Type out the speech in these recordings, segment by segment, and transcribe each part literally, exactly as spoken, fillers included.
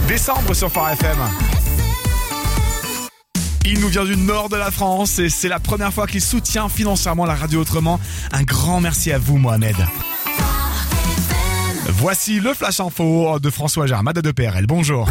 Décembre sur Phare F M. Il nous vient du nord de la France et c'est la première fois qu'il soutient financièrement la radio autrement. Un grand merci à vous, Mohamed. Voici le Flash Info de François Germain de P R L. Bonjour.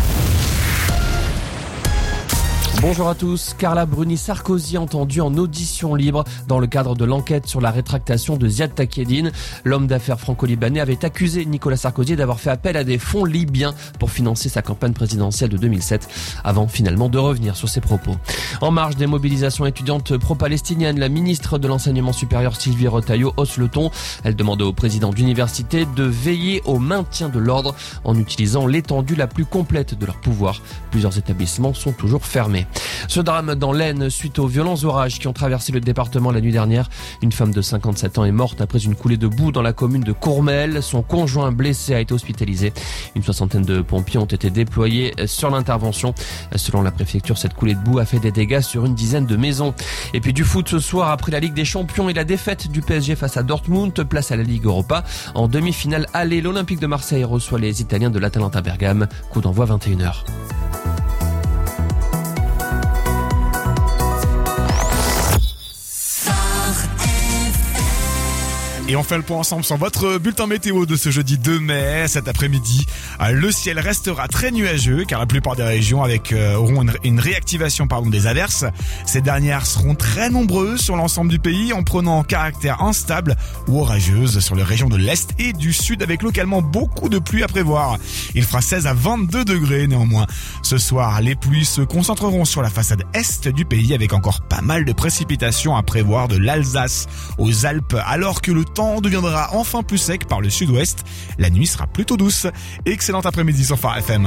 Bonjour à tous. Carla Bruni-Sarkozy entendue en audition libre dans le cadre de l'enquête sur la rétractation de Ziad Takieddine. L'homme d'affaires franco-libanais avait accusé Nicolas Sarkozy d'avoir fait appel à des fonds libyens pour financer sa campagne présidentielle de deux mille sept, avant finalement de revenir sur ses propos. En marge des mobilisations étudiantes pro-palestiniennes, la ministre de l'Enseignement supérieur Sylvie Retailleau hausse le ton. Elle demande au président d'université de veiller au maintien de l'ordre en utilisant l'étendue la plus complète de leur pouvoir. Plusieurs établissements sont toujours fermés. Ce drame dans l'Aisne suite aux violents orages qui ont traversé le département la nuit dernière. Une femme de cinquante-sept ans est morte après une coulée de boue dans la commune de Courmel. Son conjoint blessé a été hospitalisé. Une soixantaine de pompiers ont été déployés sur l'intervention. Selon la préfecture, cette coulée de boue a fait des dégâts sur une dizaine de maisons. Et puis du foot ce soir, après la Ligue des Champions et la défaite du P S G face à Dortmund, place à la Ligue Europa. En demi-finale aller, l'Olympique de Marseille reçoit les Italiens de l'Atalanta Bergame. Coup d'envoi vingt et une heures. Et on fait le point ensemble sur votre bulletin météo de ce jeudi deux mai. Cet après-midi, le ciel restera très nuageux car la plupart des régions avec, euh, auront une, une réactivation pardon, des averses. Ces dernières seront très nombreuses sur l'ensemble du pays en prenant caractère instable ou orageuse sur les régions de l'Est et du Sud avec localement beaucoup de pluie à prévoir. Il fera seize à vingt-deux degrés néanmoins. Ce soir, les pluies se concentreront sur la façade Est du pays avec encore pas mal de précipitations à prévoir de l'Alsace aux Alpes alors que le temps deviendra enfin plus sec par le sud-ouest. La nuit sera plutôt douce. Excellent après-midi sur Phare F M.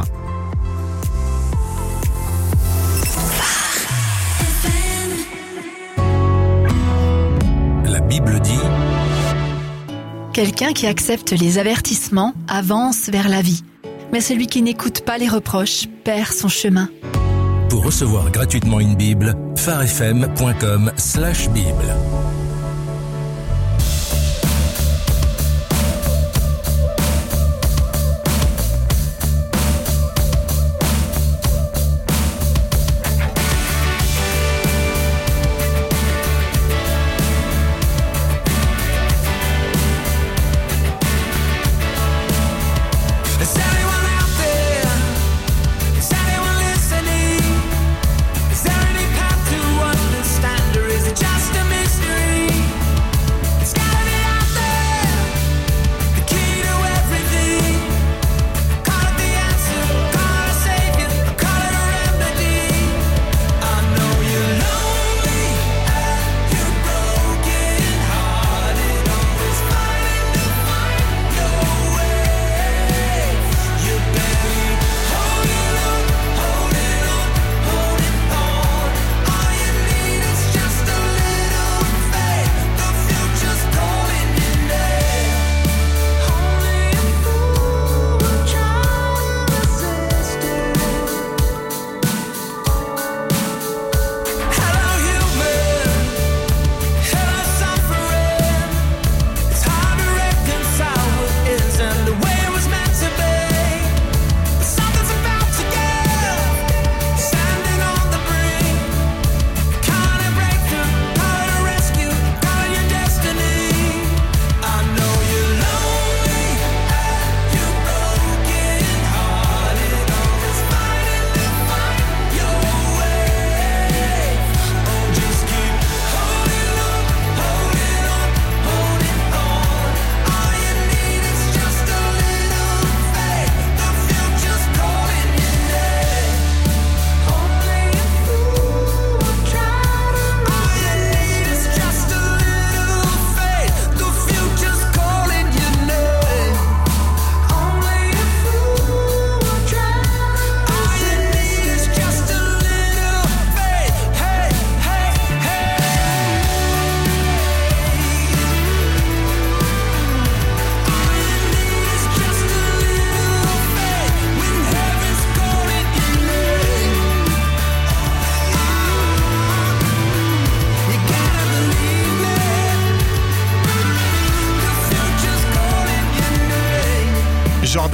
La Bible dit: quelqu'un qui accepte les avertissements avance vers la vie. Mais celui qui n'écoute pas les reproches perd son chemin. Pour recevoir gratuitement une Bible, pharefm point com slash Bible. Is there any path to understand, or is it just a mystery?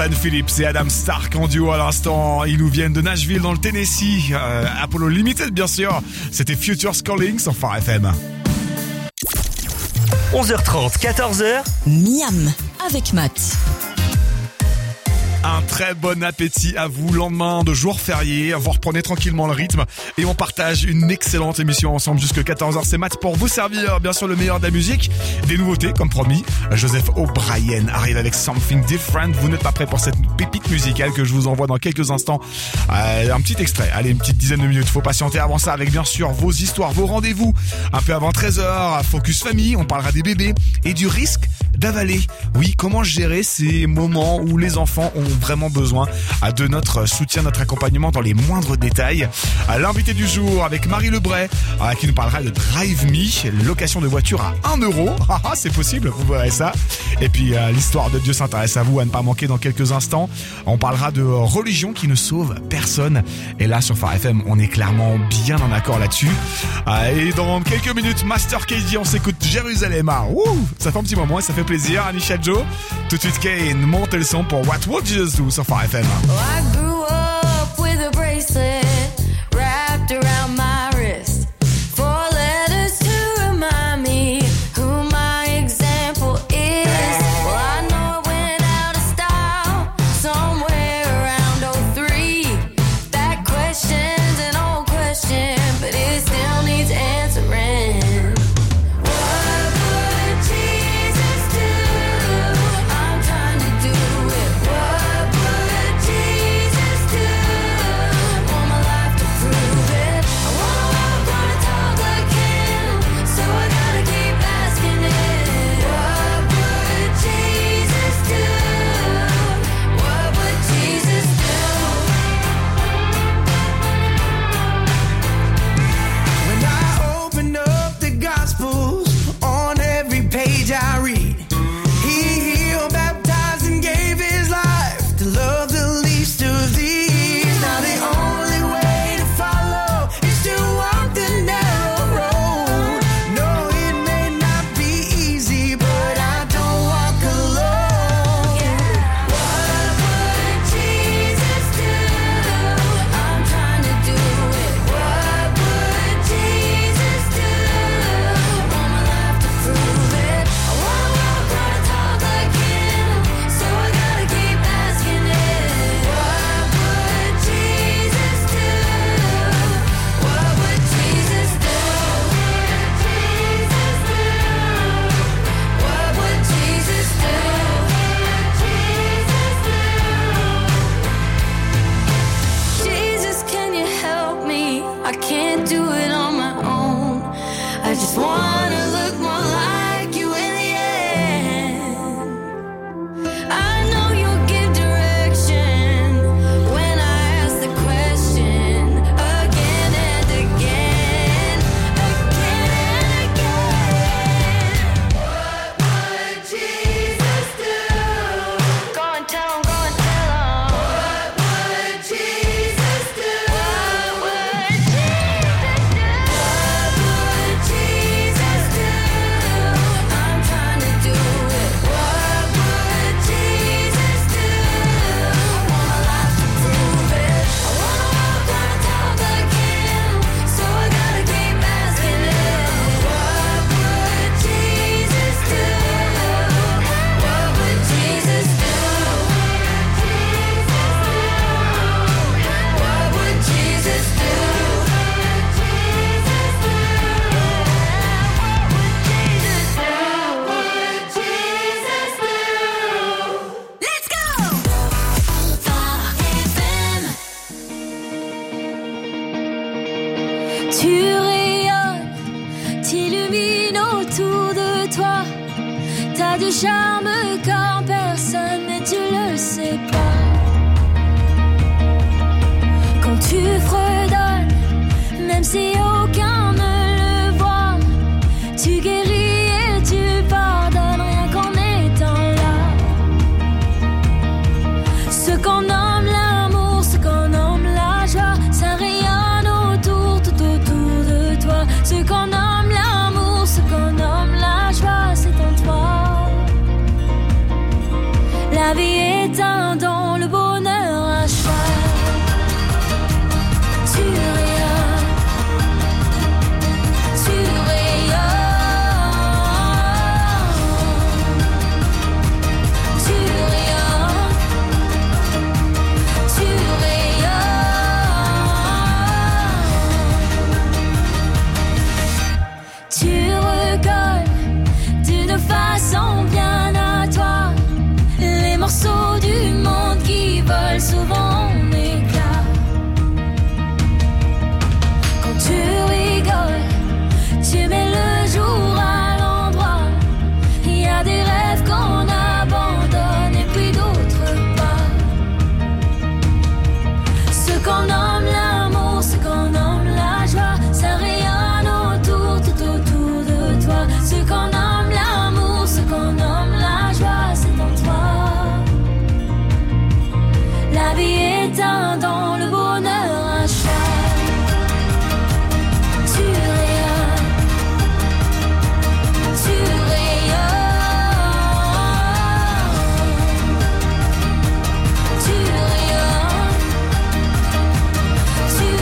Jordan Phillips et Adam Stark en duo à l'instant. Ils nous viennent de Nashville dans le Tennessee. Euh, Apollo Limited bien sûr. C'était Futures Calling sur Phare F M. onze heures trente, quatorze heures. Miam avec Matt. Un très bon appétit à vous, lendemain de jour férié. Vous reprenez tranquillement le rythme et on partage une excellente émission ensemble jusqu'à quatorze heures. C'est Matt pour vous servir bien sûr le meilleur de la musique, des nouveautés comme promis. Joseph O'Brien arrive avec Something Different. Vous n'êtes pas prêts pour cette pépite musicale que je vous envoie dans quelques instants. Euh, un petit extrait, allez, une petite dizaine de minutes. Faut patienter avant ça avec bien sûr vos histoires, vos rendez-vous. Un peu avant treize heures, Focus Famille, on parlera des bébés et du risque d'avaler. Oui, comment gérer ces moments où les enfants ont vraiment besoin de notre soutien, notre accompagnement dans les moindres détails. L'invité du jour avec Marie Lebray qui nous parlera de Drive Me, location de voiture à un euro. C'est possible, vous verrez ça. Et puis l'histoire de Dieu s'intéresse à vous, à ne pas manquer dans quelques instants. On parlera de religion qui ne sauve personne. Et là sur Phare F M, on est clairement bien en accord là-dessus. Et dans quelques minutes, Master K D, on s'écoute Jérusalem. Ouh, ça fait un petit moment et ça fait plaisir. Anisha Joe, tout de suite Kane, montez le son pour What Would Jesus Do sur Phare F M. Oh, I grew up with a bracelet wrapped around my wrist. Four letters to remind me who my example is. Well, I know it went out of style somewhere around oh three. That question's an old question, but it still needs answering. Charme comme personne, mais tu le sais pas. Quand tu fredonnes, même si aucun ne le voit, tu guéris et tu pardonnes rien qu'en étant là. Ce qu'on nomme l'amour, ce qu'on nomme la joie, ça rayonne autour, tout autour de toi. Ce qu'on nomme l'amour, ce qu'on nomme la joie, c'est en toi. qu'on nomme l'amour, ce qu'on nomme la joie, ça rayonne autour, tout autour de toi. Ce qu'on nomme l'amour, ce qu'on nomme la joie, c'est en toi. La vie est un don, le bonheur un choix. Tu rayonnes, tu rayonnes, tu rayonnes, tu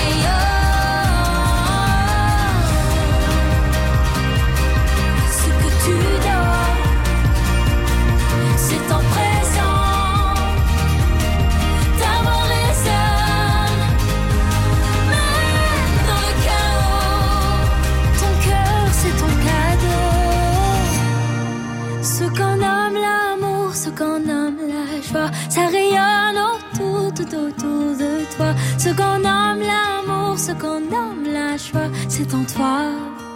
rayonnes. Ce que tu donnes, c'est en présent. Ta voix résonne, même dans le chaos. Ton cœur, c'est ton cadeau. Ce qu'on nomme l'amour, ce qu'on nomme la joie, ça rayonne autour, tout autour de toi. Ce qu'on nomme l'amour, ce qu'on nomme la joie, c'est en toi.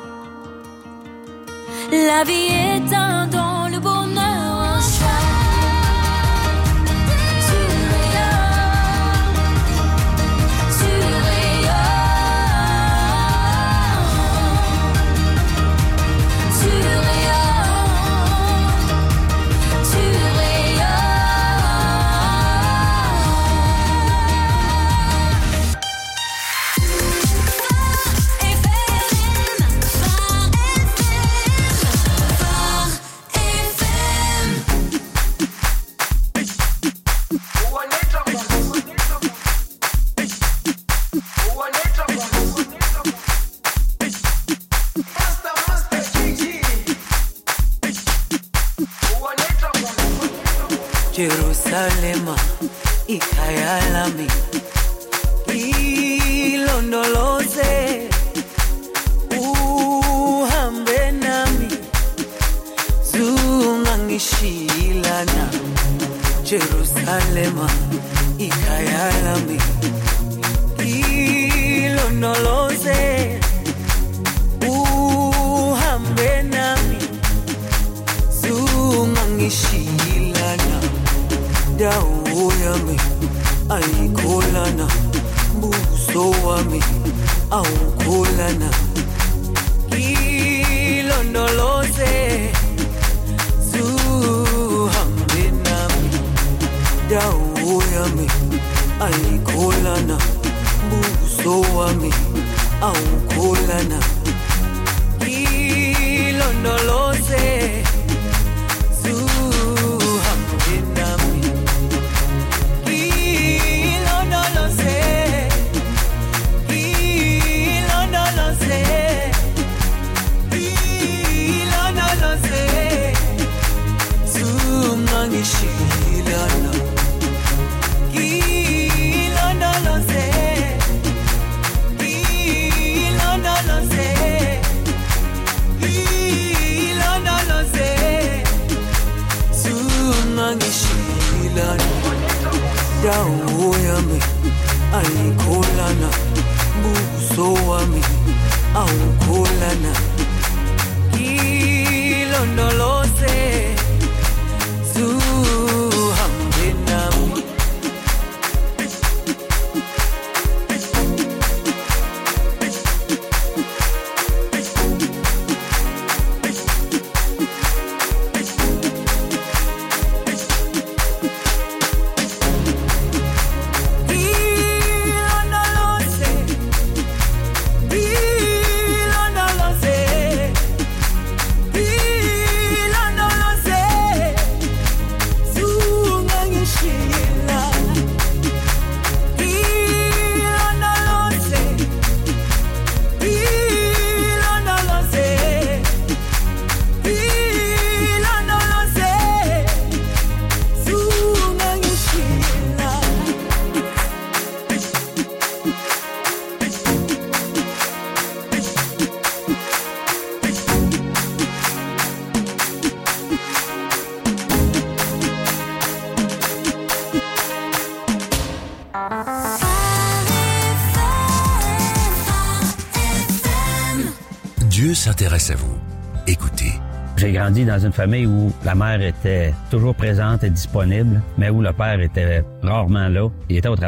La vie est un don, le bonheur un choix. Tu rayonnes, tu rayonnes, tu rayonnes, tu Jerusalema ikhaya lami ilondoloze uhambe nami zungangishilana Jerusalema ikhaya lami ilondoloze uhambe nami zungangishilana dawo yami ayikholana buso wami awukholana ilondoloze zuhambe nami dawo yami ayikholana buso wami awukholana ilondoloze Shilana, Ilondoloze, Ilondoloze, Ilondoloze, Sumangi Shilana, Dawo yami, ayikholana, buso wami, awukholana, Ilondoloze. Dieu s'intéresse à vous. Écoutez. J'ai grandi dans une famille où la mère était toujours présente et disponible, mais où le père était rarement là. Il était au travail.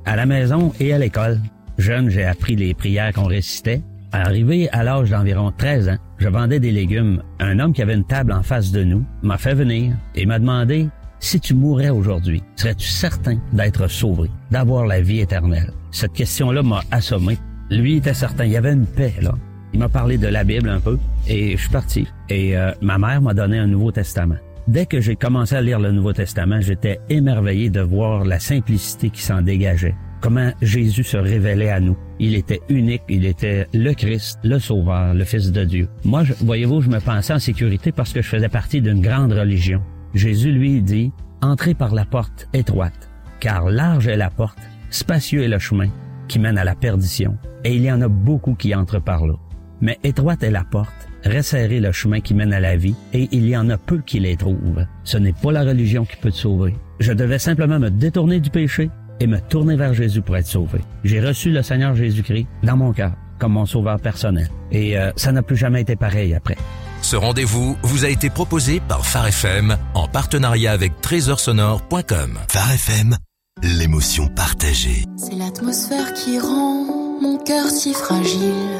À la maison et à l'école, jeune, j'ai appris les prières qu'on récitait. Arrivé à l'âge d'environ treize ans, je vendais des légumes. Un homme qui avait une table en face de nous m'a fait venir et m'a demandé « Si tu mourais aujourd'hui, serais-tu certain d'être sauvé, d'avoir la vie éternelle? » Cette question-là m'a assommé. Lui était certain, il y avait une paix, là. Il m'a parlé de la Bible un peu et je suis parti. Et euh, ma mère m'a donné un Nouveau Testament. Dès que j'ai commencé à lire le Nouveau Testament, j'étais émerveillé de voir la simplicité qui s'en dégageait. Comment Jésus se révélait à nous. Il était unique, il était le Christ, le Sauveur, le Fils de Dieu. Moi, je, voyez-vous, je me pensais en sécurité parce que je faisais partie d'une grande religion. Jésus, lui, dit « Entrez par la porte étroite, car large est la porte, spacieux est le chemin qui mène à la perdition, et il y en a beaucoup qui entrent par là. Mais étroite est la porte, resserré le chemin qui mène à la vie, et il y en a peu qui les trouvent. Ce n'est pas la religion qui peut te sauver. Je devais simplement me détourner du péché et me tourner vers Jésus pour être sauvé. J'ai reçu le Seigneur Jésus-Christ dans mon cœur, comme mon sauveur personnel. Et euh, ça n'a plus jamais été pareil après. Ce rendez-vous vous a été proposé par Phare F M en partenariat avec trésor sonore point com. Phare F M, l'émotion partagée. C'est l'atmosphère qui rend mon cœur si fragile.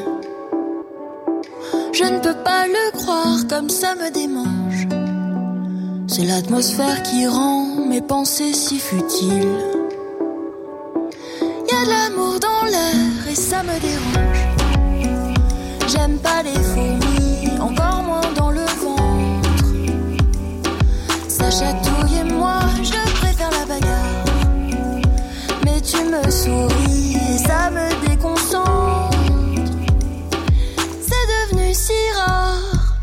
Je ne peux pas le croire, comme ça me démange. C'est l'atmosphère qui rend mes pensées si futiles. Y a de l'amour dans l'air et ça me dérange. J'aime pas les fourmis, encore moins dans le ventre. Ça chatouille et moi, je préfère la bagarre. Mais tu me souris et ça me déconcentre. C'est devenu si rare.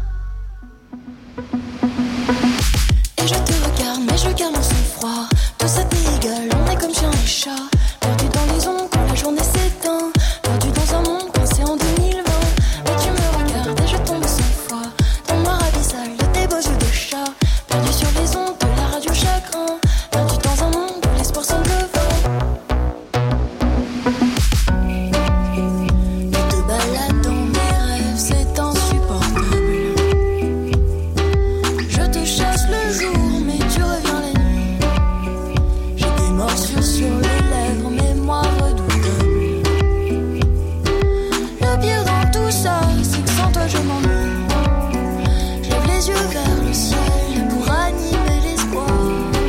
Et je te regarde, mais je garde mon sang-froid. Tout ça t'est égal, on est comme chien et chat. Perdu dans les ondes quand la journée s'éteint. Perdu dans un monde coincé en deux mille vingt. Mais tu me regardes et je tombe sans foi. Ton noir abyssal de tes beaux yeux de chat. Perdu sur les ondes de la radio chagrin. Perdu dans un monde où l'espoir semble vain. Tu te balades dans mes rêves, c'est insupportable. Je te chasse le jour, mais tu reviens la nuit. J'ai des morsures sur les lèvres, mémoire redoutable. Le pire dans tout ça, c'est que sans toi je m'ennuie. Je lève les yeux vers le ciel pour animer l'espoir.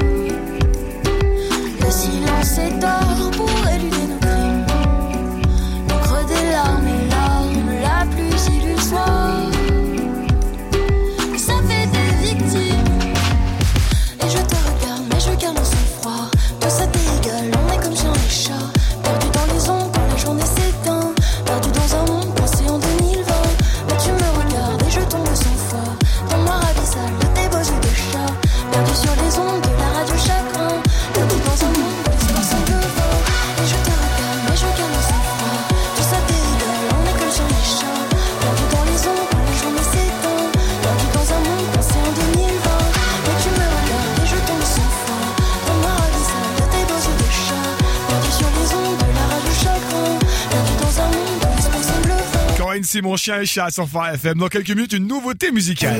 Le silence est or pour éluder nos crimes. Le creux des larmes et l'arme la plus illusoire. Ça fait des victimes. Et je te regarde, mais je garde mon sang-froid. Tout ça t'est égal, on est comme chien et chat. Perdu dans les ondes quand la journée s'éteint. Perdu dans un monde coincé en deux mille vingt. Mais tu me regardes et je tombe sans foi. Ton noir abyssal de tes beaux yeux de chat. Perdu sur les ondes de la radio chagrin. Perdu dans un monde où l'espoir semble vain. Et je te regarde, mais je garde mon sang-froid. Tout ça t'est égal, on est comme chien et chat. Perdu dans les ondes quand la journée s'éteint. Perdu dans un monde coincé en deux mille vingt. Mais tu me regardes et je tombe sans foi. Ton noir abyssal de tes beaux yeux de chat. Perdu sur les ondes de la radio chagrin. Perdu dans un monde où l'espoir semble vain. Corinne Simon, chien et chat sur Phare F M. Dans quelques minutes, une nouveauté musicale.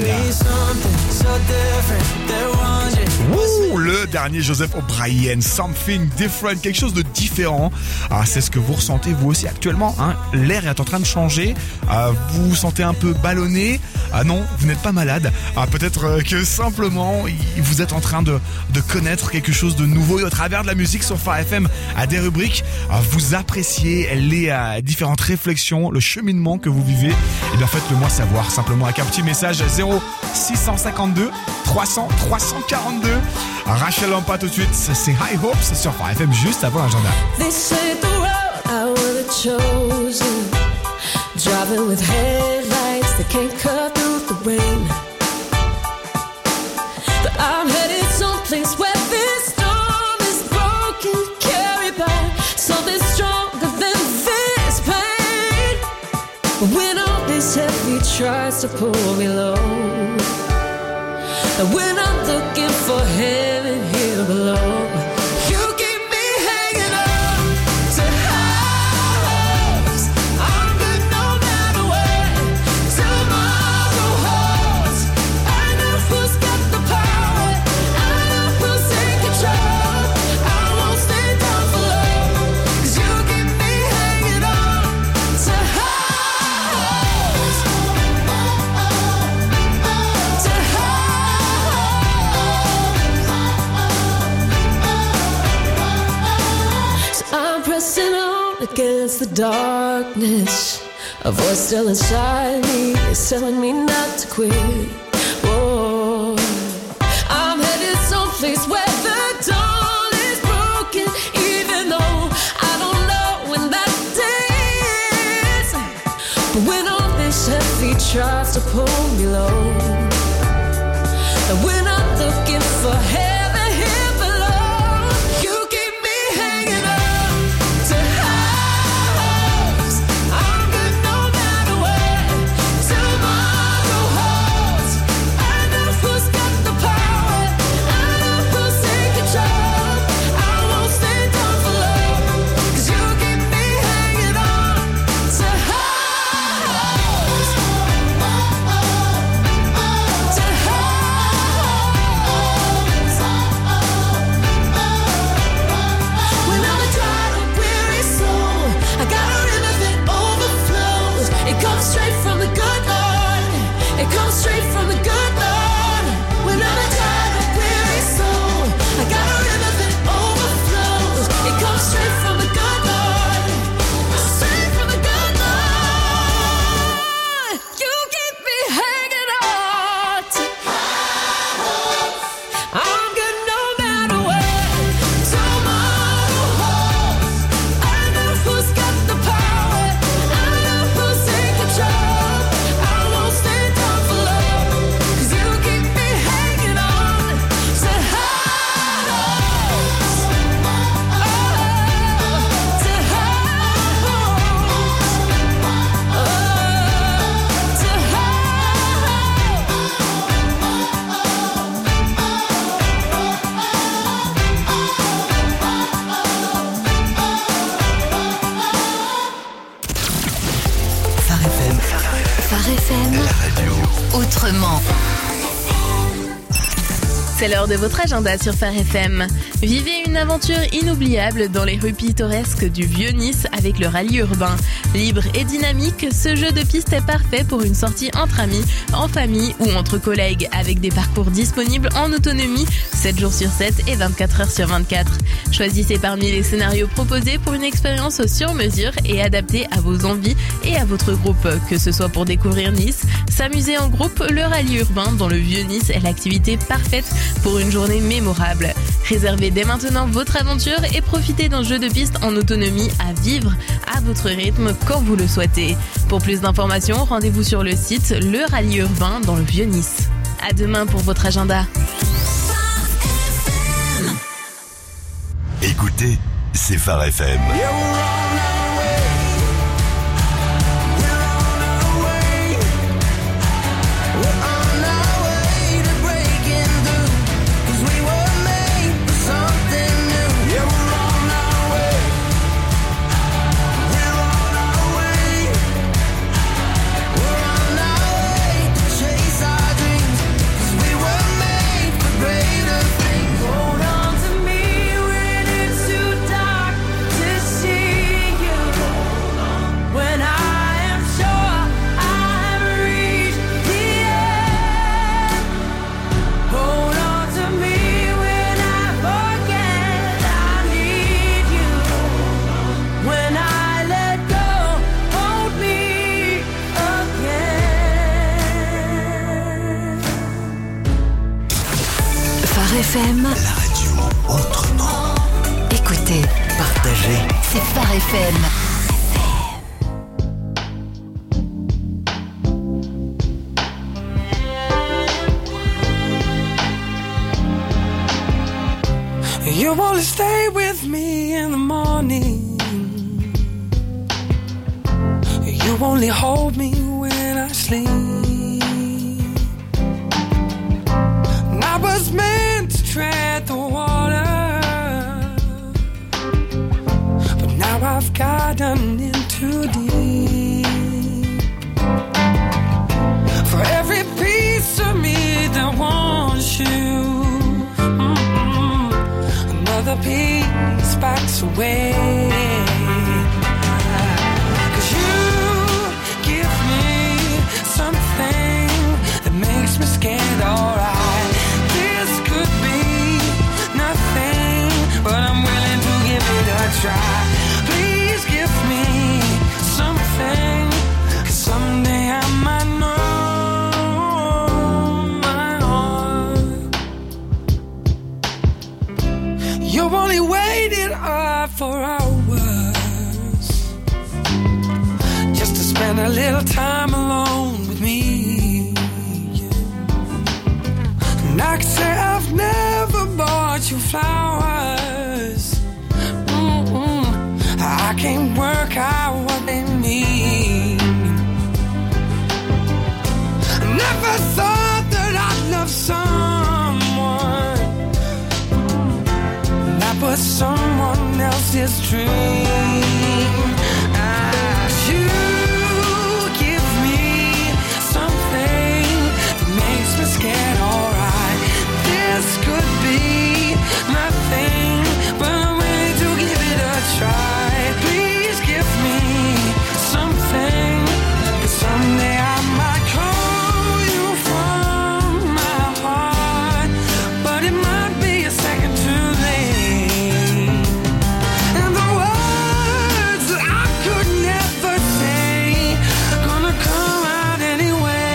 Ouh, le dernier Joseph O'Brien, Something Different, quelque chose de différent. Ah, c'est ce que vous ressentez vous aussi actuellement, hein. L'air est en train de changer. Ah, vous vous sentez un peu ballonné. Ah non, vous n'êtes pas malade. Ah, peut-être que simplement vous êtes en train de, de connaître quelque chose de nouveau. Et au travers de la musique sur Phare F M, à des rubriques, ah, vous appréciez les ah, différentes réflexions, le cheminement que vous vivez. Et bien faites-le moi savoir simplement avec un petit message zéro six cent cinquante-deux trois cents trois cent quarante-deux. Rachel Lampa tout de suite, c'est High Hopes sur Phare F M juste avant l'agenda. This ain't the road I would've chosen. Driving with headlights that can't cut through the rain. But I'm headed someplace where this storm is broken, carried by something stronger than this pain. When all this heavy tries to pull me low, and when I'm looking for heaven here below, you keep me hanging on to high hopes. I'm good no matter what tomorrow holds. I know who's got the power. I know who's in control. I won't stay down for long. against the darkness. A voice still inside me is telling me not to quit. Whoa. I'm headed someplace where the dawn is broken, even though I don't know when that day is. But when all this heavy tries to pull me low, and when I'm looking for heaven here below, you keep me hanging on to highs. I'm good no matter where tomorrow holds. I know who's got the power, I know who's in control. I won't stay down for long, 'cause you keep me hanging on to highs. To highs. When I'm a tired and weary soul, I got a river that overflows. It comes straight from the good Lord. It comes straight from the good Lord. When I'm a tired and weary soul, I got a river that overflows. It comes straight from the good Lord. Straight from the good Lord. You keep me hanging on to highs. I'm good no matter where tomorrow holds. I know who's got the power, I know who's in control. I won't stay down for long, 'cause you keep me hanging on to highs. Oh, to highs. Oh, to Phare F M, Phare F M, la radio. autrement. C'est l'heure de votre agenda sur Phare F M. Vivez une aventure inoubliable dans les rues pittoresques du Vieux-Nice avec le rallye urbain. Libre et dynamique, ce jeu de piste est parfait pour une sortie entre amis, en famille ou entre collègues, avec des parcours disponibles en autonomie sept jours sur sept et vingt-quatre heures sur vingt-quatre. Choisissez parmi les scénarios proposés pour une expérience sur mesure et adaptée à vos envies et à votre groupe, que ce soit pour découvrir Nice, s'amuser en groupe. Le rallye urbain dans le Vieux-Nice est l'activité parfaite pour une journée mémorable. Réservez dès maintenant votre aventure et profitez d'un jeu de piste en autonomie à vivre à votre rythme quand vous le souhaitez. Pour plus d'informations, rendez-vous sur le site Le Rallye Urbain dans le Vieux-Nice. À demain pour votre agenda. Écoutez, c'est Phare F M. F M, la radio autrement. Écoutez, partagez, c'est Phare F M. You wanna stay with me in the morning. You only hold me when I sleep. And I was meant to tread the water, but now I've gotten in too deep. For every piece of me that wants you, another piece backs away. 'Cause you give me something that makes me scared, alright. This could be nothing, but I'm willing to give it a try. Please give for hours just to spend a little time alone with me. And I can say I've never bought you flowers. Mm-mm. I can't work out what they mean. I never thought that I'd love someone that was someone else's dream. Ah, you give me something that makes me scared, alright. This could be nothing, but I'm willing to give it a try. Please give me something, 'cause someday I might call you from my heart, but it might be a second too late. And the words that I could never say gonna come out anyway.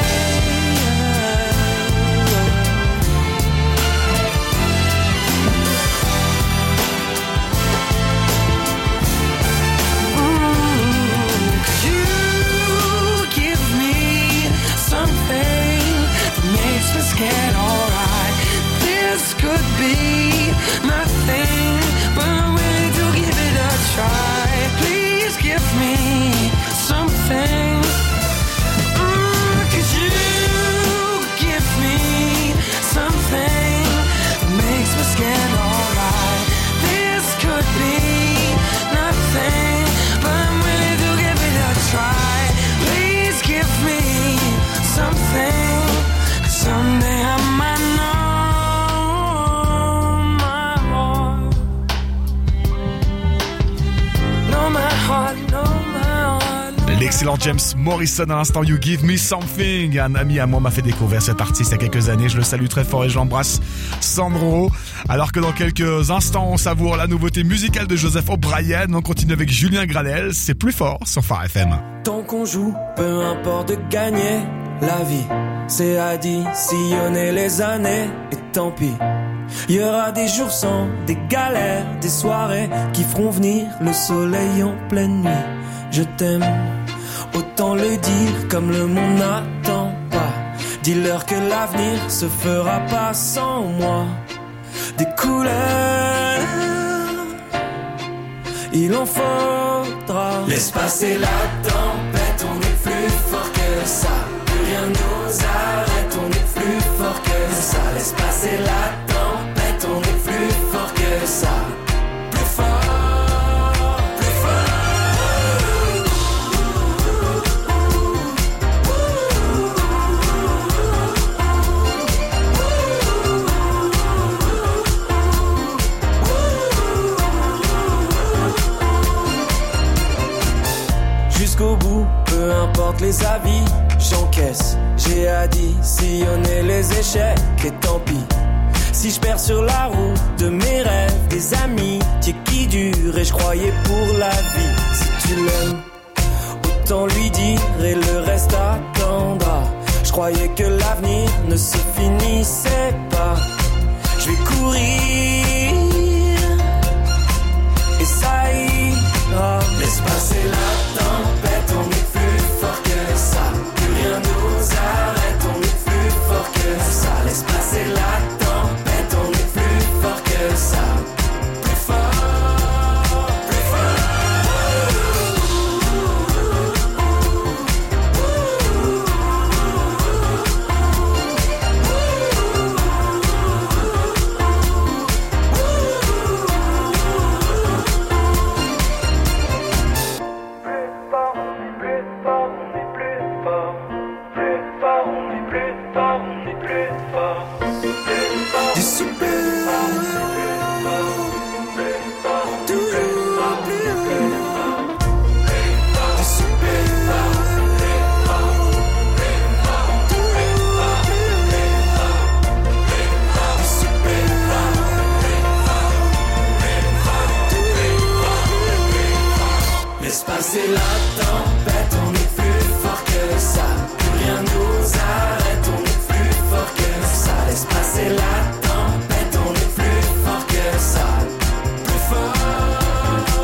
Mm, 'cause you give me something that makes me scared, alright. This could be nothing, but I'm willing to give it a try. Please give me something. Mm, 'cause you give me something that makes me scared, alright. This could be nothing, but I'm willing to give it a try. Please give me something, 'cause someday I might know my heart. Know my heart, know my heart. L'excellent James Morrison à l'instant, You Give Me Something. Un ami à moi m'a fait découvrir cet artiste il y a quelques années. Je le salue très fort et je l'embrasse, Sandro. Alors que dans quelques instants, on savoure la nouveauté musicale de Joseph O'Brien. On continue avec Julien Granel. C'est plus fort sur Phare F M. Tant qu'on joue, peu importe de gagner. La vie, c'est additionner les années. Et tant pis, il y aura des jours sans, des galères, des soirées qui feront venir le soleil en pleine nuit. Je t'aime, autant le dire comme le monde n'attend pas. Dis-leur que l'avenir se fera pas sans moi. Des couleurs, il en faudra. Laisse passer la tempête, on est plus fort que ça. Plus rien nous arrête, on est plus fort que ça. Laisse passer la tempête, on est plus fort que ça. Plus fort, plus jusqu'au bout, peu importe les avis, j'encaisse. J'ai additionné les échecs et tant pis. Si je perds sur la route de mes rêves, des amitiés qui durent et je croyais pour la vie. Si tu l'aimes, autant lui dire et le reste attendra. Je croyais que l'avenir ne se finissait pas. Je vais courir et ça ira. Laisse passer la tempête, on est plus fort que ça. Plus rien nous arrête, on est plus fort que ça. Laisse passer la tempête, on est plus fort que ça. Plus fort, plus passer la tempête, on est plus fort que ça. Plus rien nous arrête, on est plus fort que ça. Laisse passer la tempête, on est plus fort que ça. Plus fort.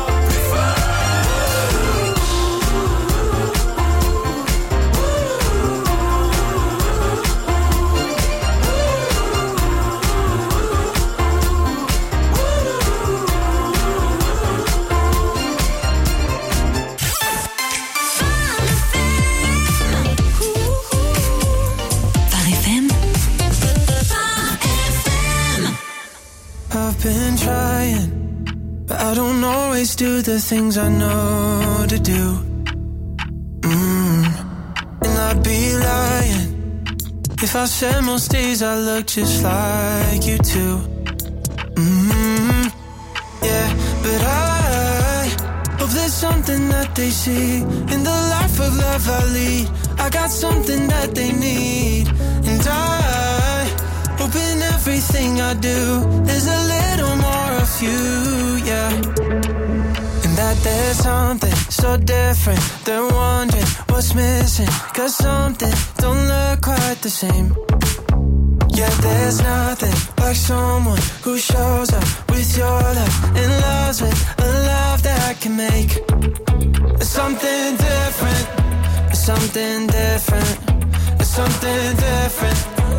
just do the things I know to do. Mm. And I'd be lying if I said most days I look just like you too. Mm. Yeah, but I hope there's something that they see in the life of love I lead. I got something that they need, and I hope in everything I do there's a little more of you, yeah. And that there's something so different, they're wondering what's missing, cause something don't look quite the same. Yeah, there's nothing like someone who shows up with your love and loves with a love that can make something different, something different, something different,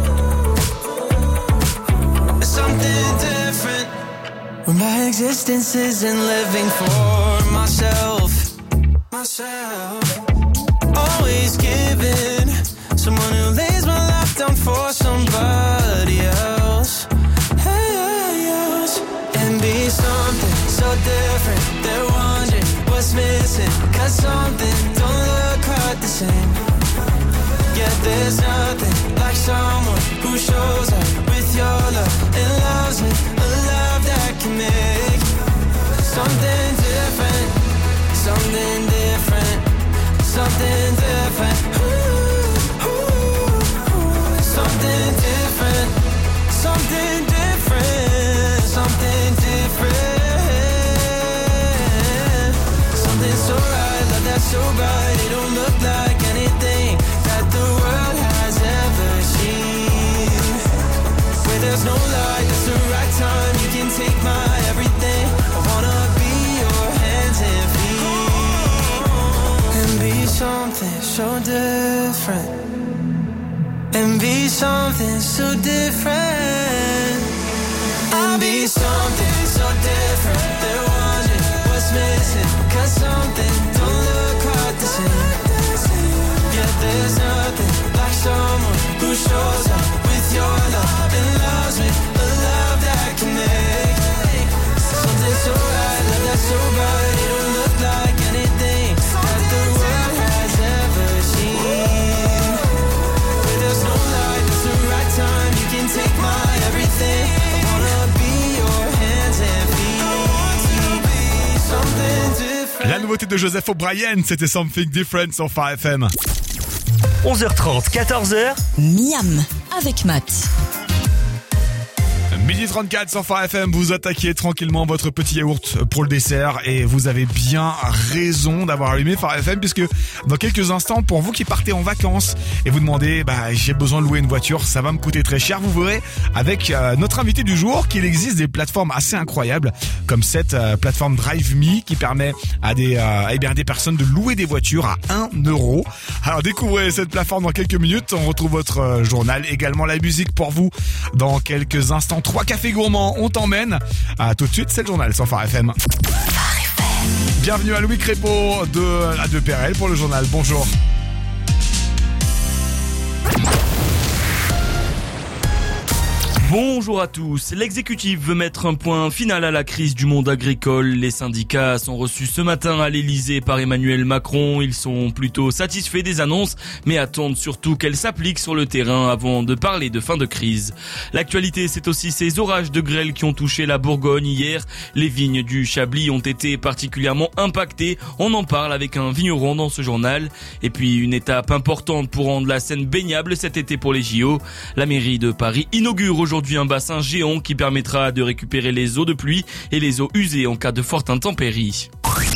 something different. When my existence isn't living for myself, myself, always giving, someone who lays my life down for somebody else, hey, else. And be something so different, they're wondering what's missing, cause something don't look quite the same. Yeah, there's nothing like someone who shows up with your love and loves with a love that can make something different, something different, something different. Ooh, ooh, ooh. Something different, something different, something different. Something so right, love that's so bright, it don't look like anything that the world has ever seen. Where there's no light, it's the right time, you can take my everything. I wanna be your hands and feet, and be something so different, and be something so different, and be something so different. They're wondering what's missing, cause something don't look quite the same. Yeah, there's nothing like someone who shows up with your love and loves with a love that can make something so right, love that's so bright, it don't look like anything that the world has ever seen. Where there's no light, it's the right time, you can take my everything. I wanna be your hands and feet, something different. La nouveauté de Joseph O'Brien, c'était Something Different sur Phare F M. onze heures trente, quatorze heures. Miam avec Matt. midi trente-quatre sur Phare F M, vous attaquez tranquillement votre petit yaourt pour le dessert et vous avez bien raison d'avoir allumé Phare F M puisque dans quelques instants, pour vous qui partez en vacances et vous demandez bah j'ai besoin de louer une voiture, ça va me coûter très cher, vous verrez avec euh, notre invité du jour qu'il existe des plateformes assez incroyables comme cette euh, plateforme Drive Me qui permet à des euh, eh bien des personnes de louer des voitures à un euro. Alors découvrez cette plateforme dans quelques minutes, on retrouve votre euh, journal, également la musique pour vous dans quelques instants. Trois cafés gourmands, on t'emmène. À tout de suite, c'est le journal sur Phare F M. Bienvenue à Louis Crépeau de la deux P R L pour le journal. Bonjour. Bonjour à tous. L'exécutif veut mettre un point final à la crise du monde agricole. Les syndicats sont reçus ce matin à l'Elysée par Emmanuel Macron. Ils sont plutôt satisfaits des annonces, mais attendent surtout qu'elles s'appliquent sur le terrain avant de parler de fin de crise. L'actualité, c'est aussi ces orages de grêle qui ont touché la Bourgogne hier. Les vignes du Chablis ont été particulièrement impactées. On en parle avec un vigneron dans ce journal. Et puis une étape importante pour rendre la Seine baignable cet été pour les J O. La mairie de Paris inaugure aujourd'hui Aujourd'hui un bassin géant qui permettra de récupérer les eaux de pluie et les eaux usées en cas de forte intempérie.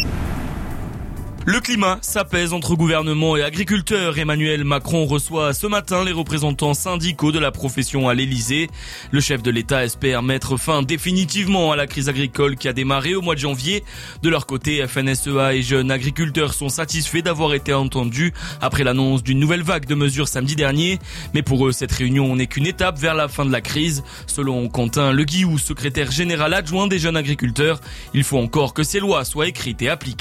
Le climat s'apaise entre gouvernement et agriculteurs. Emmanuel Macron reçoit ce matin les représentants syndicaux de la profession à l'Elysée. Le chef de l'État espère mettre fin définitivement à la crise agricole qui a démarré au mois de janvier. De leur côté, F N S E A et jeunes agriculteurs sont satisfaits d'avoir été entendus après l'annonce d'une nouvelle vague de mesures samedi dernier. Mais pour eux, cette réunion n'est qu'une étape vers la fin de la crise. Selon Quentin Le Guillou, secrétaire général adjoint des jeunes agriculteurs, il faut encore que ces lois soient écrites et appliquées.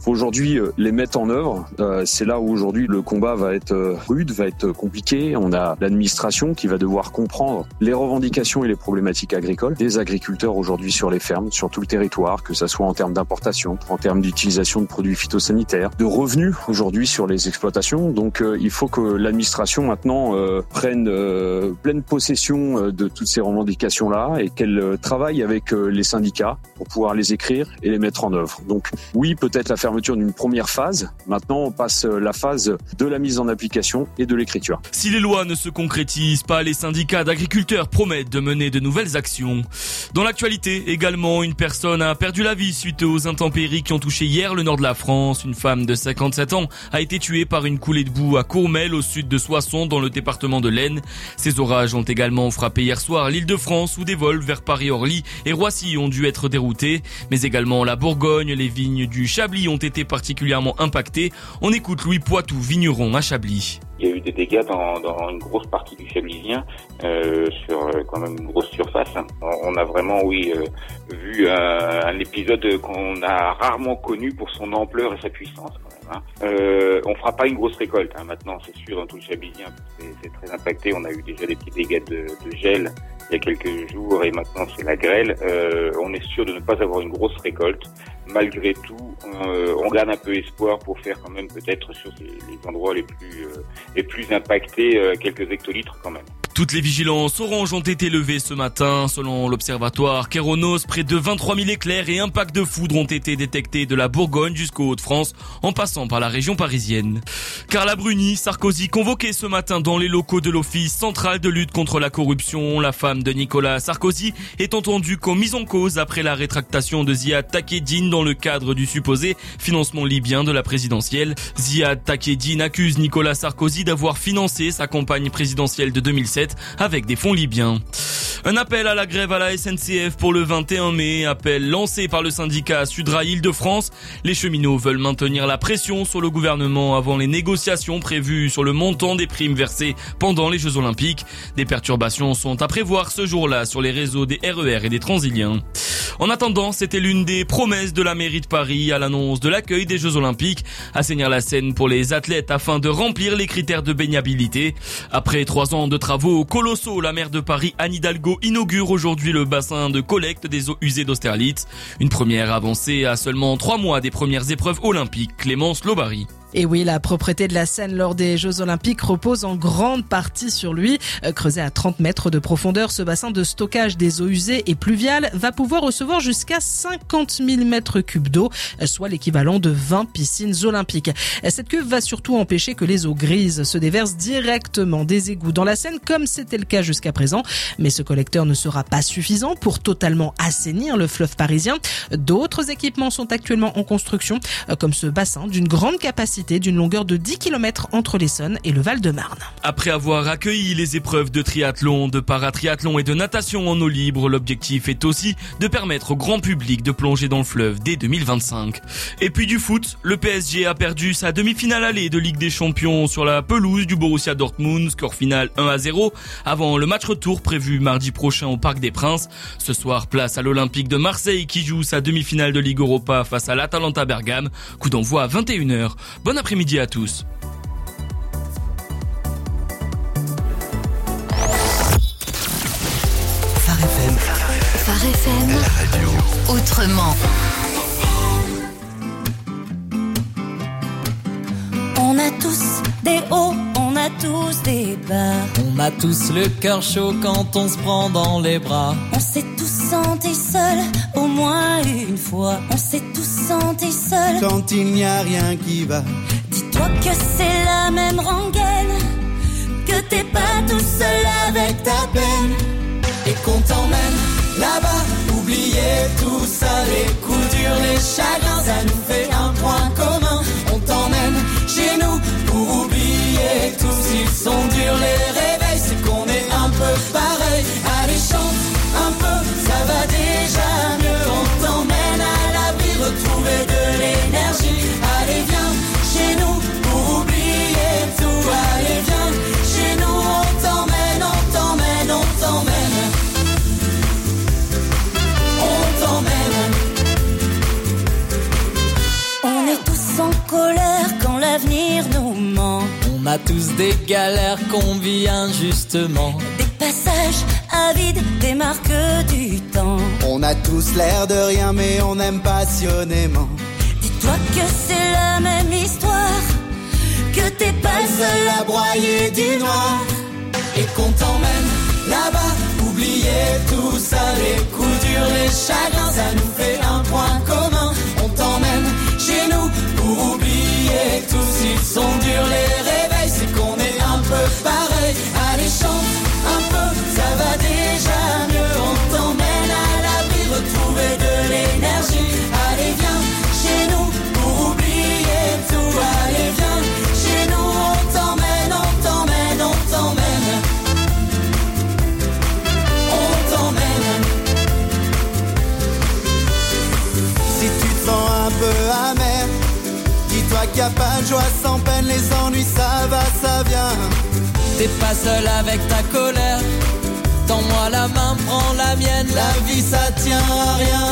faut aujourd'hui euh, les mettre en œuvre. Euh, c'est là où aujourd'hui le combat va être euh, rude, va être compliqué. On a l'administration qui va devoir comprendre les revendications et les problématiques agricoles des agriculteurs aujourd'hui sur les fermes, sur tout le territoire, que ça soit en termes d'importation, en termes d'utilisation de produits phytosanitaires, de revenus aujourd'hui sur les exploitations. Donc euh, il faut que l'administration maintenant euh, prenne euh, pleine possession euh, de toutes ces revendications-là et qu'elle euh, travaille avec euh, les syndicats pour pouvoir les écrire et les mettre en œuvre. Donc oui, peut-être la fermeture d'une première phase. Maintenant, on passe euh, la phase de la mise en application et de l'écriture. Si les lois ne se concrétisent pas, les syndicats d'agriculteurs promettent de mener de nouvelles actions. Dans l'actualité, également, une personne a perdu la vie suite aux intempéries qui ont touché hier le nord de la France. Une femme de cinquante-sept ans a été tuée par une coulée de boue à Courmel, au sud de Soissons, dans le département de l'Aisne. Ces orages ont également frappé hier soir l'Île-de-France, où des vols vers Paris-Orly et Roissy ont dû être déroutés. Mais également la Bourgogne, les vignes du Chablis ont été particulièrement impactées. On écoute Louis Poitou, vigneron à Chablis. Il y a eu des dégâts dans, dans une grosse partie du Chablisien, euh, sur euh, quand même une grosse surface. On, on a vraiment, oui, euh, vu un, un épisode qu'on a rarement connu pour son ampleur et sa puissance. Quand même, hein. Euh, on fera pas une grosse récolte, hein, maintenant, c'est sûr, dans tout le Chablisien, c'est, c'est très impacté. On a eu déjà des petits dégâts de, de gel il y a quelques jours et maintenant c'est la grêle. Euh, on est sûr de ne pas avoir une grosse récolte. Malgré tout, euh, on garde un peu espoir pour faire quand même peut-être sur les, les endroits les plus euh, les plus impactés euh, quelques hectolitres quand même. Toutes les vigilances oranges ont été levées ce matin. Selon l'observatoire Kéronos, près de vingt-trois mille éclairs et impacts de foudre ont été détectés de la Bourgogne jusqu'aux Hauts-de-France, en passant par la région parisienne. Carla Bruni, Sarkozy, convoquée ce matin dans les locaux de l'Office central de lutte contre la corruption. La femme de Nicolas Sarkozy est entendue comme mise en cause après la rétractation de Ziad Takedine dans le cadre du supposé financement libyen de la présidentielle. Ziad Takedine accuse Nicolas Sarkozy d'avoir financé sa campagne présidentielle de deux mille sept avec des fonds libyens. Un appel à la grève à la S N C F pour le vingt et un mai, appel lancé par le syndicat Sudrail Île-de-France. Les cheminots veulent maintenir la pression sur le gouvernement avant les négociations prévues sur le montant des primes versées pendant les Jeux Olympiques. Des perturbations sont à prévoir ce jour-là sur les réseaux des R E R et des Transiliens. En attendant, c'était l'une des promesses de la mairie de Paris à l'annonce de l'accueil des Jeux Olympiques, assainir la Seine pour les athlètes afin de remplir les critères de baignabilité. Après trois ans de travaux colossaux, la maire de Paris, Anne Hidalgo, inaugure aujourd'hui le bassin de collecte des eaux usées d'Austerlitz. Une première avancée à seulement trois mois des premières épreuves olympiques. Clémence Lobary. Et oui, la propreté de la Seine lors des Jeux Olympiques repose en grande partie sur lui. Creusé à trente mètres de profondeur, ce bassin de stockage des eaux usées et pluviales va pouvoir recevoir jusqu'à cinquante mille mètres cubes d'eau, soit l'équivalent de vingt piscines olympiques. Cette cuve va surtout empêcher que les eaux grises se déversent directement des égouts dans la Seine, comme c'était le cas jusqu'à présent. Mais ce collecteur ne sera pas suffisant pour totalement assainir le fleuve parisien. D'autres équipements sont actuellement en construction, comme ce bassin d'une grande capacité d'une longueur de dix kilomètres entre l'Essonne et le Val-de-Marne. Après avoir accueilli les épreuves de triathlon, de paratriathlon et de natation en eau libre, l'objectif est aussi de permettre au grand public de plonger dans le fleuve dès deux mille vingt-cinq. Et puis du foot, le P S G a perdu sa demi-finale allée de Ligue des Champions sur la pelouse du Borussia Dortmund, score final un à zéro, avant le match retour prévu mardi prochain au Parc des Princes. Ce soir, place à l'Olympique de Marseille qui joue sa demi-finale de Ligue Europa face à l'Atalanta Bergame, coup d'envoi à vingt et une heures. Bon après-midi à tous. Phare F M. Phare F M. La radio. Autrement. On a tous des hauts, on a tous des bas. On a tous le cœur chaud quand on se prend dans les bras. On s'est tous sentis seuls au moins une fois. On s'est tous sentis seuls quand il n'y a rien qui va. Dis-toi que c'est la même rengaine, que t'es pas tout seul avec ta peine. Et qu'on t'emmène là-bas, oubliez tout ça, les coups durs, les chagrins, ça nous fait un point commun. On t'emmène chez nous pour oublier tout. S'ils sont durs les réveils, c'est qu'on est un peu pareil. Allez chante un peu, ça va déjà mieux. On t'emmène à l'abri, retrouver de l'énergie. Allez viens chez nous pour oublier tout. Allez viens chez nous, on t'emmène, on t'emmène, on t'emmène. On est tous On a tous des galères qu'on vit injustement. Des passages avides, des marques du temps. On a tous l'air de rien mais on aime passionnément. Dis-toi que c'est la même histoire, que t'es pas le seul à broyer du noir. Et qu'on t'emmène là-bas, oublier tout ça, les coups durs, les chagrins, ça nous fait un point commun. On t'emmène chez nous pour oublier tout. S'ils sont durs les réveils, c'est qu'on est un peu pareil. Allez chante un peu, ça va déjà mieux. On t'emmène à l'abri, retrouver de l'énergie. Allez viens chez nous pour oublier tout. Allez viens chez nous, on t'emmène, on t'emmène, on t'emmène. On t'emmène. Si tu te sens un peu amer, dis-toi qu'il n'y a pas de joie sans peine, les ennuis ça va, ça vient. T'es pas seul avec ta colère. Tends-moi la main, prends la mienne. La vie ça tient à rien.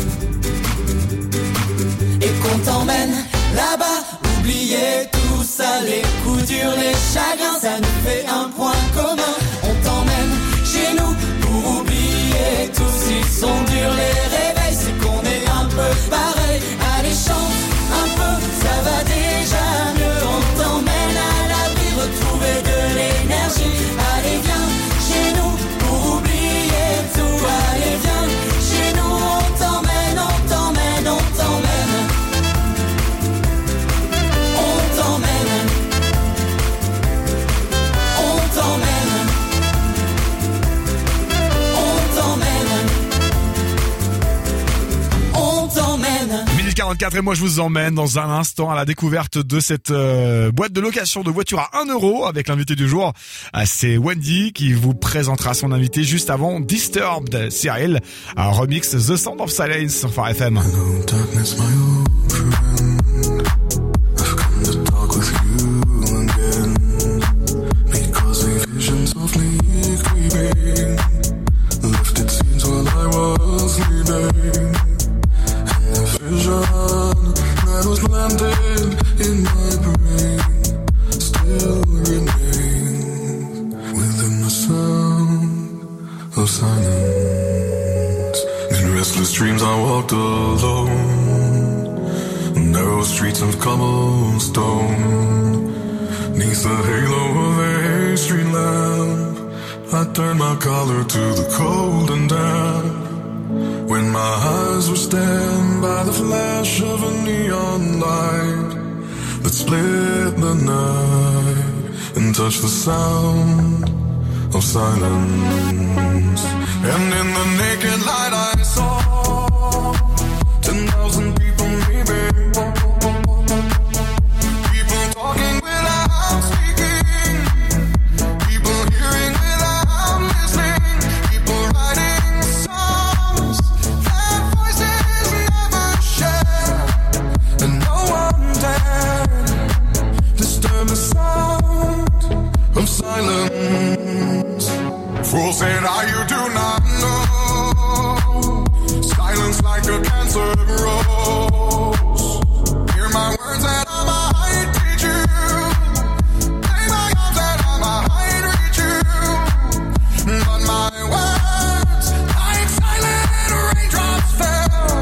Et qu'on t'emmène là-bas, oublier tout ça, les coups durs, les chagrins, ça nous fait un point commun. On t'emmène chez nous pour oublier tout. S'ils sont durs les réveils, c'est qu'on est un peu pareil. Allez chante un peu, ça va déjà mieux. On t'emmène à l'abri, retrouver de l'énergie. Allez viens chez nous pour oublier tout. Allez viens chez nous, on t'emmène, on t'emmène, on t'emmène. On t'emmène. On t'emmène. On t'emmène. On t'emmène. minute quarante-quatre et moi je vous emmène dans un instant à la découverte de cette euh, boîte de location de voitures à un euro avec l'invité du jour. Euh, c'est Wendy qui vous présentera son invité juste avant Disturbed, Cyril, un remix The Sound of Silence sur Phare F M. That was landed in my brain still remains within the sound of silence. In restless dreams I walked alone, narrow streets of cobblestone. Neath the halo of a street lamp, I turned my collar to the cold and damp. When my eyes were stabbed by the flash of a neon light that split the night and touched the sound of silence. And in the naked light I saw ten thousand people maybe, people talking without speaking, people hearing without listening, people writing songs that voices never share, and no one dared disturb the sound of silence. Fool said, "Ah, you do not know. Silence like a cancer grows. Hear my words that I might teach you. Take my arms that I might reach you. But my words, like silent raindrops, fell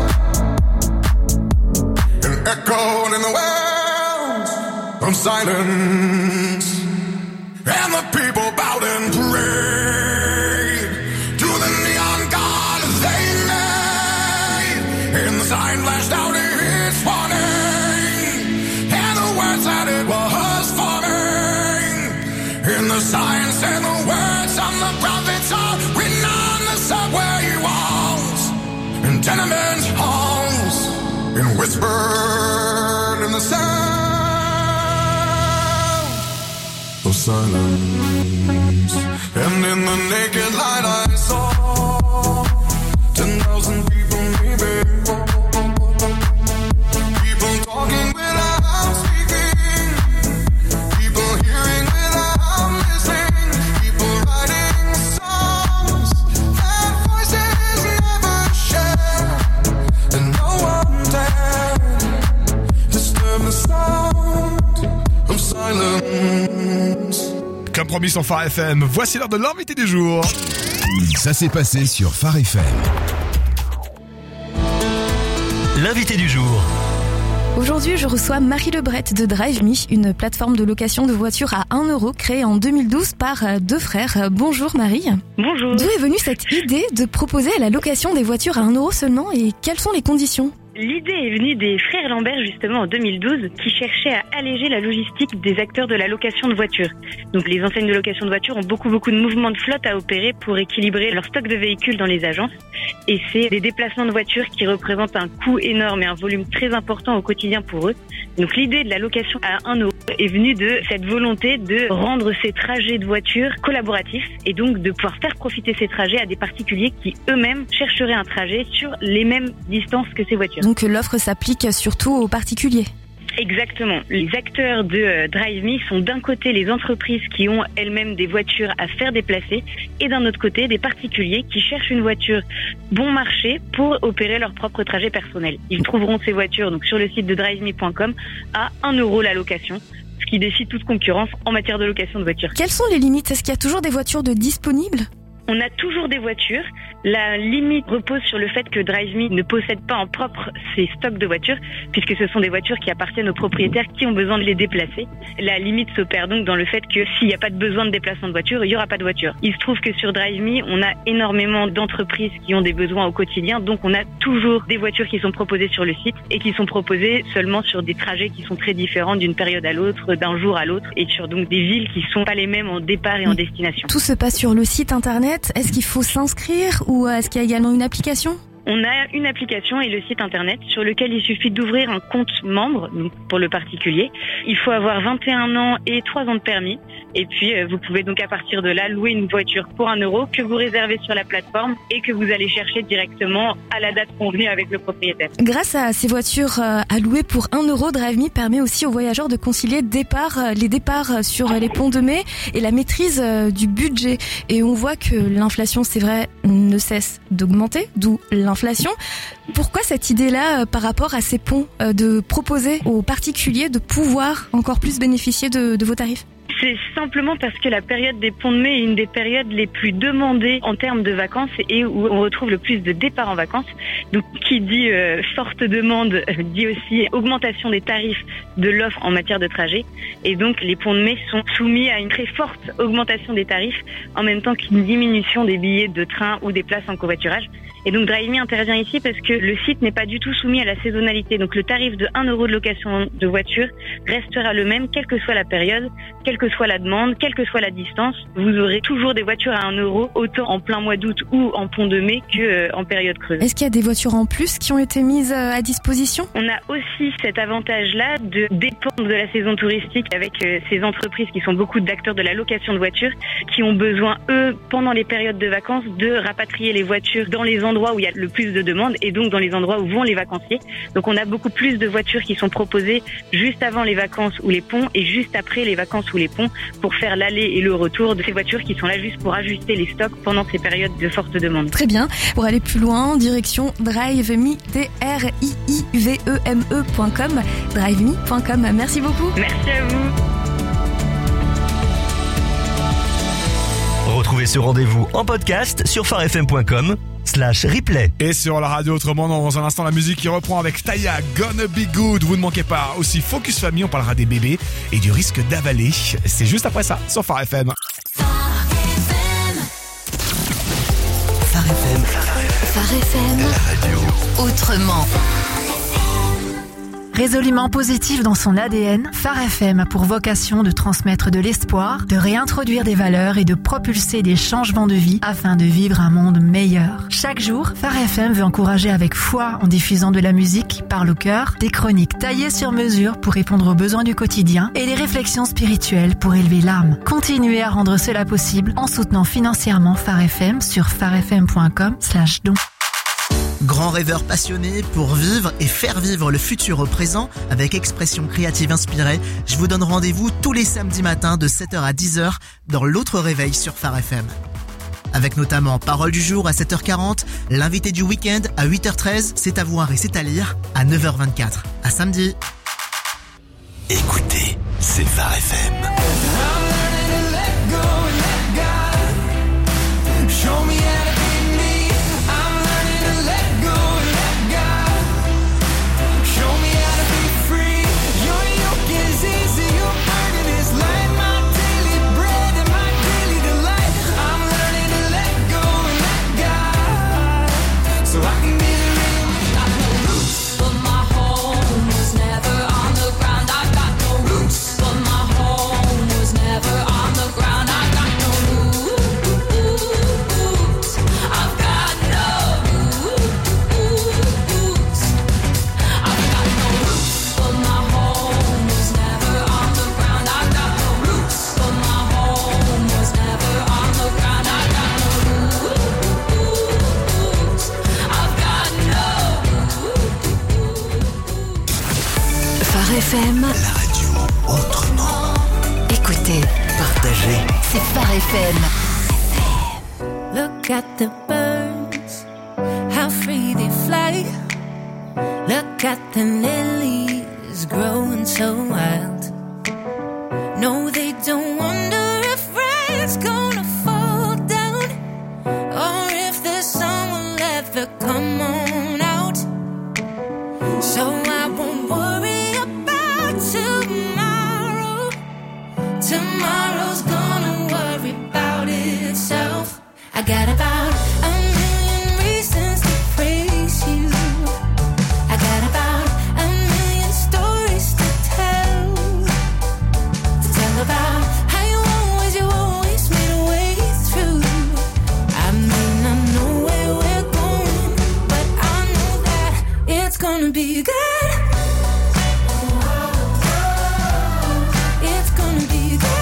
and echoed in the wells of silence. And the people bowed and prayed to the neon god they made. And the sign flashed out its warning, and the words that it was forming. And the sign said the words on the prophets are written on the subway walls and tenement halls, and whispered in the sound of silence. And in the naked light I saw ten thousand people maybe, people talking without speaking, people hearing without listening, people writing songs that voices never share, and no one dared disturb the sound of silence. Comme promis sur Phare F M, voici l'heure de l'invité du jour. Ça s'est passé sur Phare F M. L'invité du jour. Aujourd'hui, je reçois Marie Lebret de Drive Me, une plateforme de location de voitures à un euro créée en deux mille douze par deux frères. Bonjour Marie. Bonjour. D'où est venue cette idée de proposer la location des voitures à un euro seulement et quelles sont les conditions ? L'idée est venue des frères Lambert justement en deux mille douze qui cherchaient à alléger la logistique des acteurs de la location de voitures. Donc les enseignes de location de voitures ont beaucoup beaucoup de mouvements de flotte à opérer pour équilibrer leur stock de véhicules dans les agences. Et c'est des déplacements de voitures qui représentent un coût énorme et un volume très important au quotidien pour eux. Donc l'idée de la location à un euro est venue de cette volonté de rendre ces trajets de voitures collaboratifs et donc de pouvoir faire profiter ces trajets à des particuliers qui eux-mêmes chercheraient un trajet sur les mêmes distances que ces voitures. Donc l'offre s'applique surtout aux particuliers. Exactement. Les acteurs de euh, Drive Me sont d'un côté les entreprises qui ont elles-mêmes des voitures à faire déplacer et d'un autre côté des particuliers qui cherchent une voiture bon marché pour opérer leur propre trajet personnel. Ils trouveront ces voitures donc sur le site de drive me point com à un euro la location, ce qui défie toute concurrence en matière de location de voitures. Quelles sont les limites ? Est-ce qu'il y a toujours des voitures de disponibles ? On a toujours des voitures. La limite repose sur le fait que Drive Me ne possède pas en propre ses stocks de voitures, puisque ce sont des voitures qui appartiennent aux propriétaires qui ont besoin de les déplacer. La limite s'opère donc dans le fait que s'il n'y a pas de besoin de déplacement de voiture, il n'y aura pas de voiture. Il se trouve que sur Drive Me, on a énormément d'entreprises qui ont des besoins au quotidien, donc on a toujours des voitures qui sont proposées sur le site et qui sont proposées seulement sur des trajets qui sont très différents d'une période à l'autre, d'un jour à l'autre, et sur donc des villes qui sont pas les mêmes en départ et en destination. Tout se passe sur le site internet. Est-ce qu'il faut s'inscrire ou est-ce qu'il y a également une application ? On a une application et le site internet sur lequel il suffit d'ouvrir un compte membre donc pour le particulier. Il faut avoir vingt et un ans et trois ans de permis. Et puis, euh, vous pouvez donc à partir de là louer une voiture pour un euro que vous réservez sur la plateforme et que vous allez chercher directement à la date convenue avec le propriétaire. Grâce à ces voitures euh, à louer pour un euro, Drive Me permet aussi aux voyageurs de concilier départ, euh, les départs sur les ponts de mai et la maîtrise euh, du budget. Et on voit que l'inflation, c'est vrai, ne cesse d'augmenter, d'où l'inflation. Pourquoi cette idée-là, euh, par rapport à ces ponts, euh, de proposer aux particuliers de pouvoir encore plus bénéficier de, de vos tarifs ? C'est simplement parce que la période des ponts de mai est une des périodes les plus demandées en termes de vacances et où on retrouve le plus de départs en vacances. Donc, qui dit euh, forte demande euh, dit aussi augmentation des tarifs de l'offre en matière de trajet. Et donc, les ponts de mai sont soumis à une très forte augmentation des tarifs en même temps qu'une diminution des billets de train ou des places en covoiturage. Et donc, Drive Me intervient ici parce que le site n'est pas du tout soumis à la saisonnalité. Donc, le tarif de un euro de location de voiture restera le même, quelle que soit la période, quelle que soit la demande, quelle que soit la distance. Vous aurez toujours des voitures à un euro, autant en plein mois d'août ou en pont de mai que euh, en période creuse. Est-ce qu'il y a des voitures en plus qui ont été mises à disposition ? On a aussi cet avantage-là de dépendre de la saison touristique avec euh, ces entreprises qui sont beaucoup d'acteurs de la location de voitures qui ont besoin, eux, pendant les périodes de vacances, de rapatrier les voitures dans les endroits où il y a le plus de demandes et donc dans les endroits où vont les vacanciers. Donc on a beaucoup plus de voitures qui sont proposées juste avant les vacances ou les ponts et juste après les vacances ou les ponts pour faire l'aller et le retour de ces voitures qui sont là juste pour ajuster les stocks pendant ces périodes de forte demande. Très bien. Pour aller plus loin, direction drive me, D R I I V E M E point com, drive me point com. Merci beaucoup. Merci à vous. Retrouvez ce rendez-vous en podcast sur phare f m point com slash replay. Et sur la radio autrement, dans un instant, la musique qui reprend avec Taya, Gonna Be Good. Vous ne manquez pas. Aussi, Focus Family, on parlera des bébés et du risque d'avaler. C'est juste après ça, sur Phare F M. Phare F M. Phare F M. La radio. Autrement. Résolument positif dans son A D N, Phare F M a pour vocation de transmettre de l'espoir, de réintroduire des valeurs et de propulser des changements de vie afin de vivre un monde meilleur. Chaque jour, Phare F M veut encourager avec foi en diffusant de la musique qui parle au cœur, des chroniques taillées sur mesure pour répondre aux besoins du quotidien et des réflexions spirituelles pour élever l'âme. Continuez à rendre cela possible en soutenant financièrement Phare F M sur phare f m point com slash don. Grand rêveur passionné pour vivre et faire vivre le futur au présent avec expression créative inspirée, je vous donne rendez-vous tous les samedis matins de sept heures à dix heures dans l'autre réveil sur Phare F M. Avec notamment Parole du jour à sept heures quarante, l'invité du week-end à huit heures treize, c'est à voir et c'est à lire à neuf heures vingt-quatre. À samedi. Écoutez, c'est Phare F M. F M. La radio autrement. Écoutez, partagez. C'est Phare F M. Look at the birds, how free they fly. Look at the lilies growing so wild. No, they don't wonder if rain's gonna fall down, or if the sun will ever come on out. So I won't worry about tomorrow. Tomorrow's gonna worry about itself. I got about a million reasons to praise you. I got about a million stories to tell. To tell about how you always, you always made a way through. I may not know where we're going, but I know that it's gonna be good. It's gonna be good.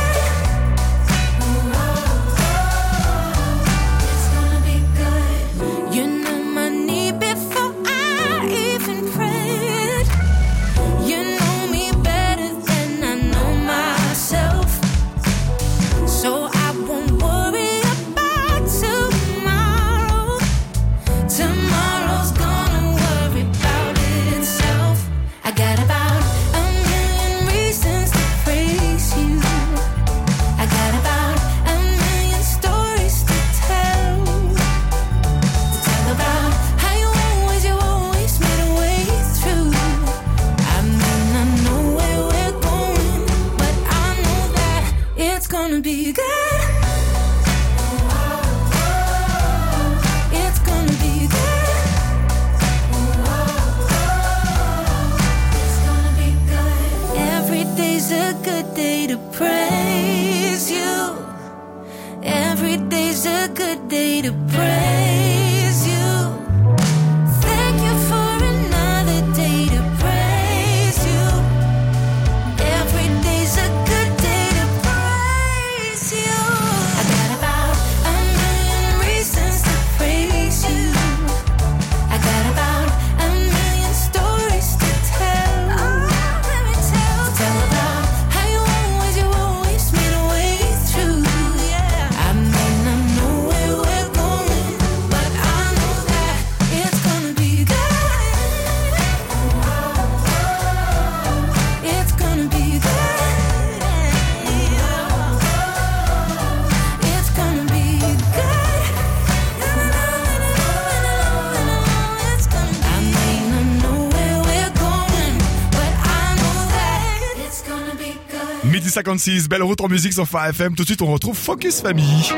cinquante-six, belle route en musique sur Phare F M. Tout de suite, on retrouve Focus Famille.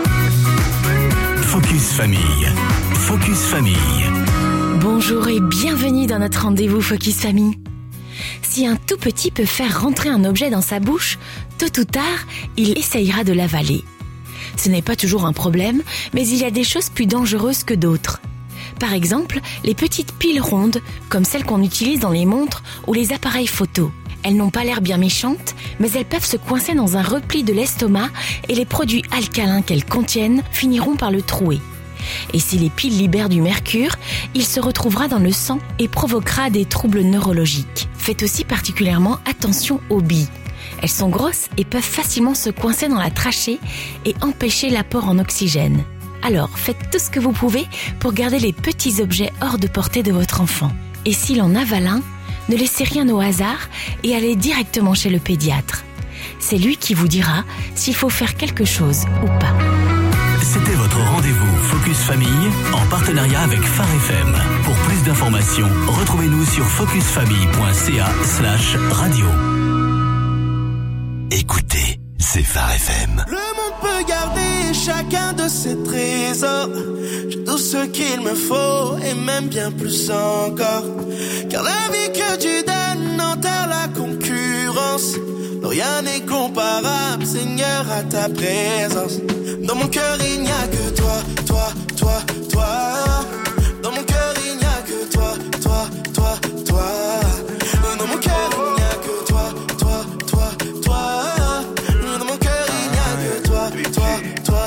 Focus Famille. Focus Famille. Bonjour et bienvenue dans notre rendez-vous Focus Famille. Si un tout petit peut faire rentrer un objet dans sa bouche, tôt ou tard, il essayera de l'avaler. Ce n'est pas toujours un problème, mais il y a des choses plus dangereuses que d'autres. Par exemple, les petites piles rondes, comme celles qu'on utilise dans les montres ou les appareils photo. Elles n'ont pas l'air bien méchantes, mais elles peuvent se coincer dans un repli de l'estomac et les produits alcalins qu'elles contiennent finiront par le trouer. Et si les piles libèrent du mercure, il se retrouvera dans le sang et provoquera des troubles neurologiques. Faites aussi particulièrement attention aux billes. Elles sont grosses et peuvent facilement se coincer dans la trachée et empêcher l'apport en oxygène. Alors, faites tout ce que vous pouvez pour garder les petits objets hors de portée de votre enfant. Et s'il en avale un, ne laissez rien au hasard et allez directement chez le pédiatre. C'est lui qui vous dira s'il faut faire quelque chose ou pas. C'était votre rendez-vous Focus Famille en partenariat avec Phare F M. Pour plus d'informations, retrouvez-nous sur focusfamille.ca slash radio. Écoutez, c'est Phare F M. Le monde peut garder chacun de ses trésors. J'ai tout ce qu'il me faut et même bien plus encore. Car la vie que tu donnes enterre la concurrence. Rien n'est comparable, Seigneur, à ta présence. Dans mon cœur, il n'y a que toi, toi, toi, toi. Dans mon cœur, il n'y a que toi, toi, toi, toi. Dans mon cœur, il n'y a que toi, toi, toi, toi. Dans mon cœur, il n'y a que toi, toi, toi,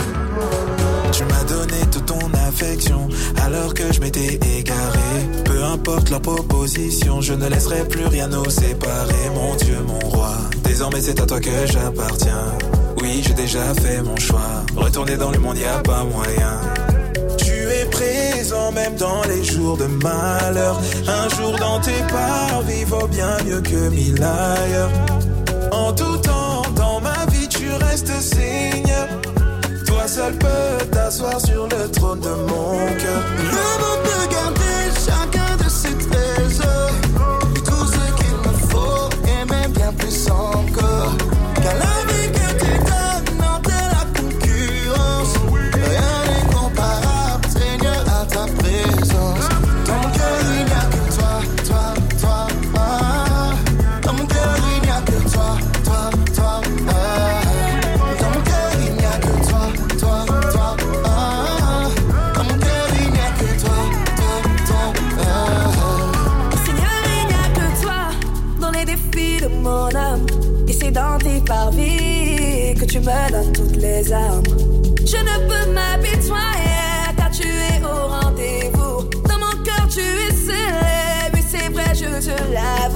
toi. Tu m'as donné toute ton affection alors que je m'étais égaré. Peu importe importe leur proposition, je ne laisserai plus rien nous séparer, mon Dieu, mon roi. Désormais c'est à toi que j'appartiens. Oui, j'ai déjà fait mon choix. Retourner dans le monde, y a pas moyen. Tu es présent même dans les jours de malheur. Un jour dans tes parvis vaut bien mieux que mille ailleurs. En tout temps, dans ma vie, tu restes Seigneur. Toi seul peux t'asseoir sur le trône de mon cœur. Le monde peut garder chacun de ses trésors, et tout ce qu'il me faut, et même bien plus encore. Car la vie que tu donnes en t'est la concurrence. Rien n'est comparable, Seigneur, à ta présence. Dans mon cœur, il n'y a que toi, toi, toi, ah. Dans mon cœur, il n'y a que toi, toi, toi, ah. Dans mon cœur, il n'y a que toi, toi, toi, ah. Dans mon cœur, il n'y a que toi, toi, toi, ah. Seigneur, il n'y a que toi dans les défis de mon âme. Et c'est dans tes parvis que tu me donnes toutes les armes. Je ne peux m'apitoyer car tu es au rendez-vous. Dans mon cœur, tu es scellé. Oui, c'est vrai, je te l'avoue.